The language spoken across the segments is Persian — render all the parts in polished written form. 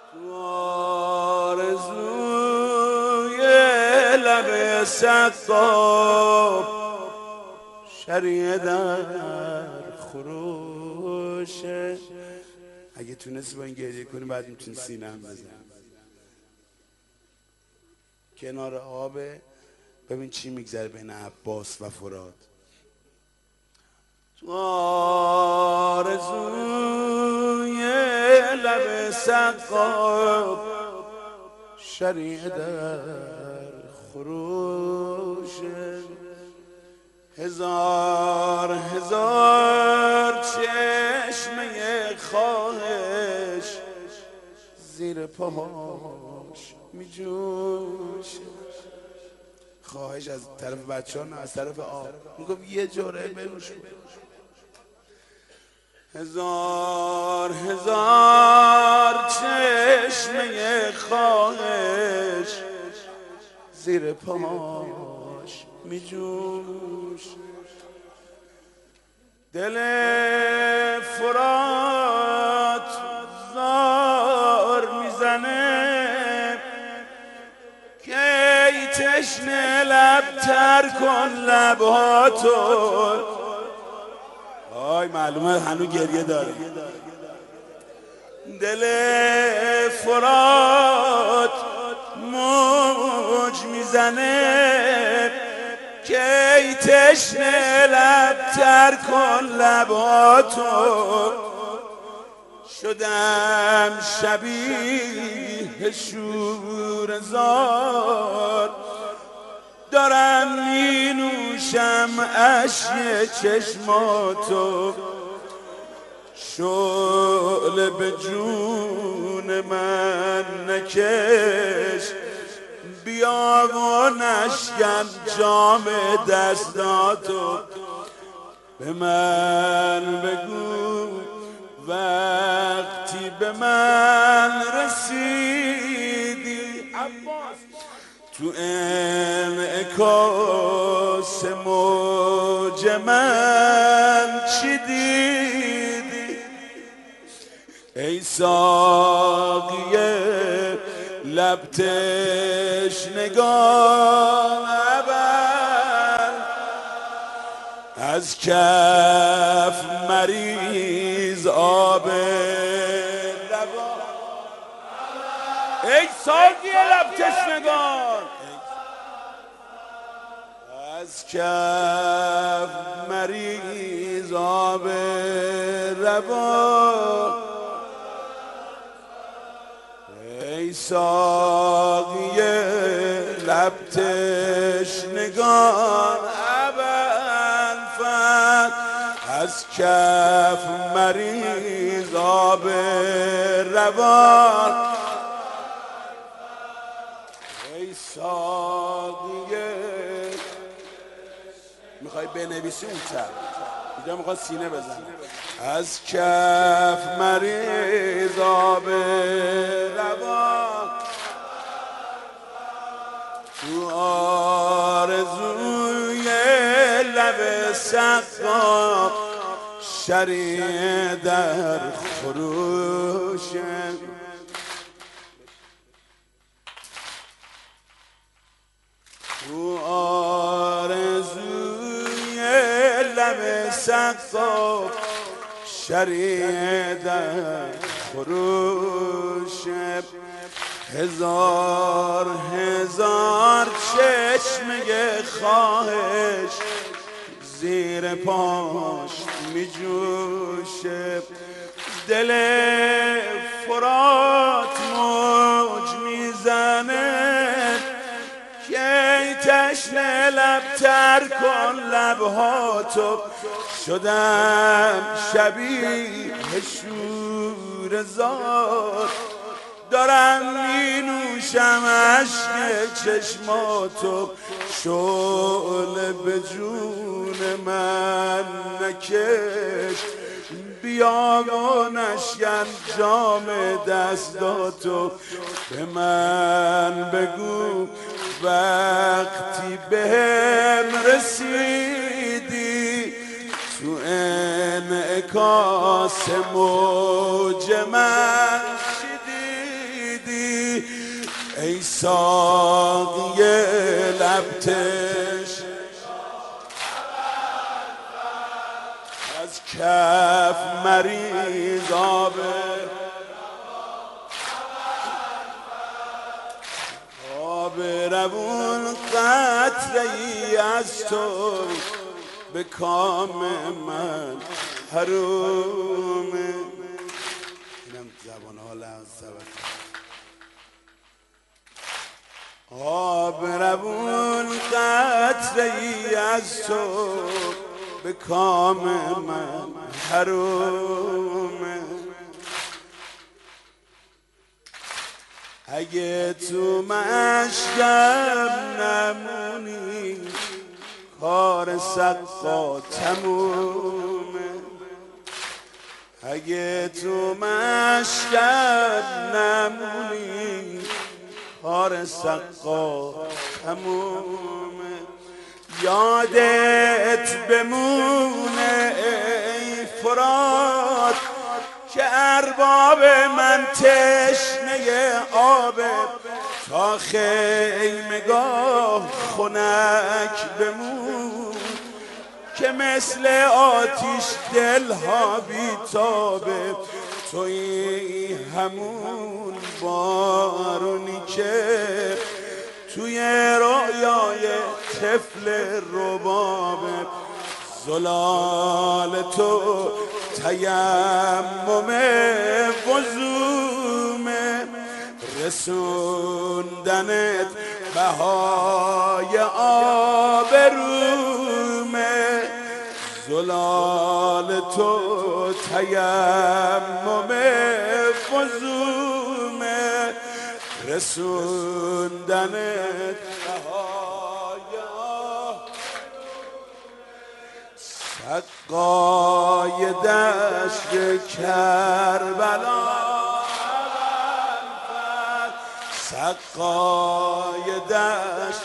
تو آرزوی لب سقا شریعه در خروشه. اگه تونستی با این گریه کنی بعد میتونی سینه هم بزن. کنار آبه، ببین چی میگذره بین عباس و فرات. تو آرزوی لب سقا شریعه در خروشه. هزار هزار چشمه خواهش زیر پاهاش میجوشه. خواهش از طرف بچه ها نه، از طرف آب. میگفت یه جوره بنوش. هزار هزار چشمه خواهش زیر پاهاش میجوش. دل فرات زار میزنه که ای تشنه لب تر کن لبهاتو. آی معلومه هنو گریه داره. دل فرات موج میزنه که ای تشنه لب تر کن لباتو. شدم شبیه شورزار دارم می نوشم اشک چشماتو. شعله به جون من نکش بیا و نشکن جام دستاتو. به من بگو وقتی به من رسیدی تو انعکاس موج من چی دیدی؟ ای ساقی لب تشنگان ابر از کف مریز آب لبان. ای ساقی لب تشنگان از کف مریز آب روان. ای ساقی لب تشنگان ابوالفضل از کف مریز آب روان. ای ساقی میخوای بنویسی اون چپ اینجا میخواد سینه بزنه. از کف مریز آب روان تو آرزوی لب سقا شریعه در خروشه. تو آرزوی لب سقا شریعه در خروشه. هزار هزار چشمه خواهش زیر پاش میجوشه. دل فرات موج میزنه که ای تشنه لب تر کن لبهاتو. شدم شبیه شورزار دارم می نوشم اشک چشماتو. شعله به جون من نکش بیا و نشکن جام دستاتو. به من بگو وقتی بهم رسیدی تو انعکاس موج من چی ای ساقی لبتش از کف مریز آب روون قطره ای از تو به کام من حرومه. اینم زبان حال از آب روون قطره ای از تو به کام من حرومه. اگه تو مشکم نمونی کار سقا تمومه. اگه تو مشکم نمونی کار سقا تمومه. یادت بمونه ای فرات که ارباب من تشنه آبه. تا خیمگاه خنک بمون که مثل آتیش دلها بیتابه. توی همون بارونی که توی رویای طفل ربابه. زلال تو تیمم وضومه. رسوندنت بهای آبرومه. زلال تو تیمم وضومه. رسوندنت بهای سقای دشت کربلا سقای دشت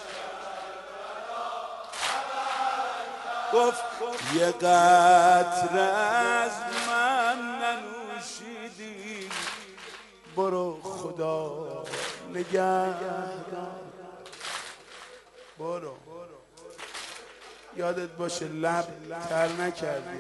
گفت یه قطره از من ننوشیدی برو خدا نگهدار. برو یادت باشه لب تر نکردی.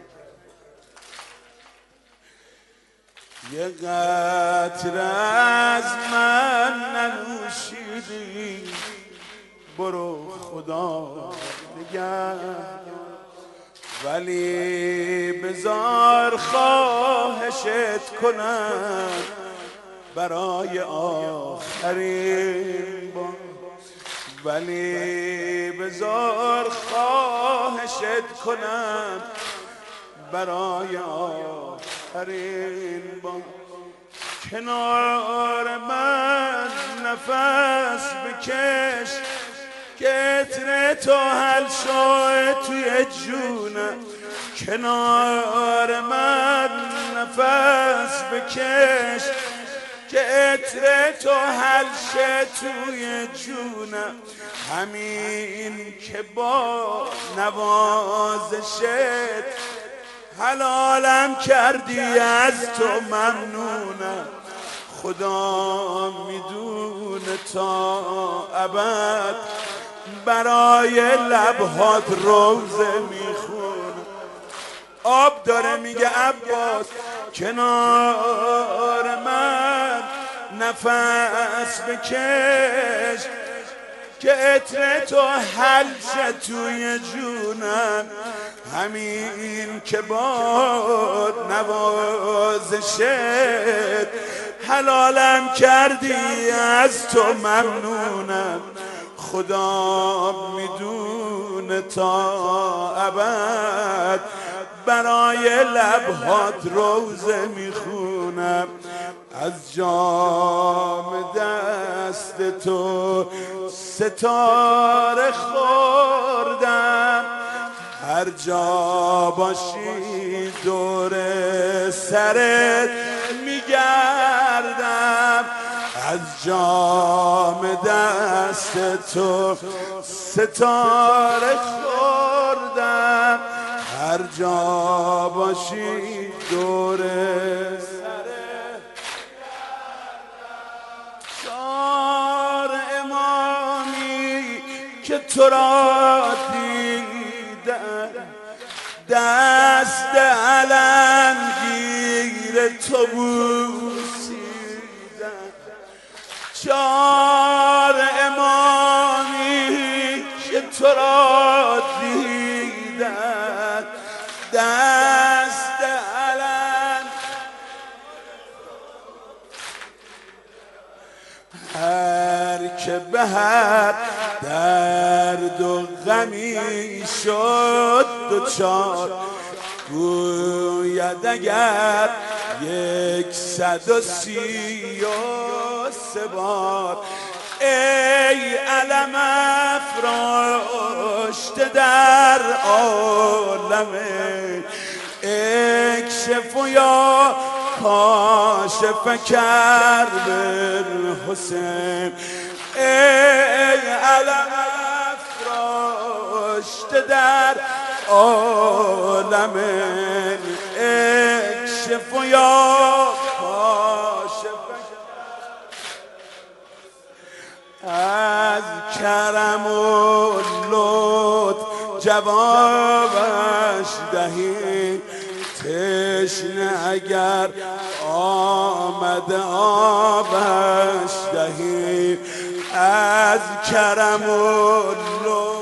یه قطره از من ننوشیدی برو خدا نگهدار. ولی بذار خواهشت کنم برای آخرین بار. ولی بذار خواهشت کنم برای آخرین بار. کنار من نفس بکش که عطر تو حل شد توی جونم. کنار من نفس بکش که عطر تو حل شد توی جونم. همین که با نوازشت حلالم کردی از تو ممنونم. خدا میدونه تا ابد برای لبهات روزه میخونم. آب داره میگه عباس کنار من نفس بکش که عطر تو حل شد توی جونم. همین که باد نوازشت حلالم کردی از تو ممنونم. خدا میدونه تا ابد برای لبهات روزه میخونم. از جام دست تو ستاره خوردم. هر جا باشی دور سرت میگردم. از جام دست تو ستاره خوردم. هر جا باشی دور سرت میگردم. که تو را دیدم دست علمگیر تو بوسیدم چار امامی که تو را دیدم دست علم هر که به هر درد و غمی شد دچار گوید اگر 133 بار ای علم افراشته در عالم اکشف یا کاشف کرب حسین ای علم افراشته در عالم اکشف یا کاشف از کرم و لطف جوابش دهی تشنه اگر آمده آبش دهی از کرم و لطف